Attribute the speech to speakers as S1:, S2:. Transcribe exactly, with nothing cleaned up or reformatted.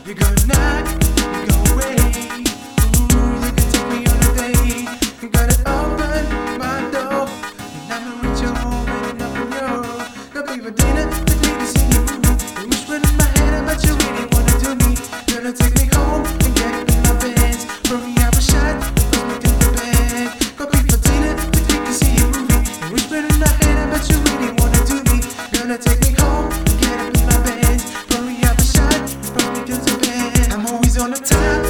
S1: You're gonna knock, you go away. Ooh, you can take me on a date. You gotta open my door, and I'ma reach your home and open your. Gonna be for dinner, take me to see you. And whispering in my head, I bet you really wanna do me. Gonna take me home and get up in my bed. From me, I was shot, put me to the bed. Gonna be for dinner, take me to see you. And whispering in my head, I bet you really wanna do me. Gonna take me home, get up in my bed. From me, I was shot, put me to the bed. I'm always on the time.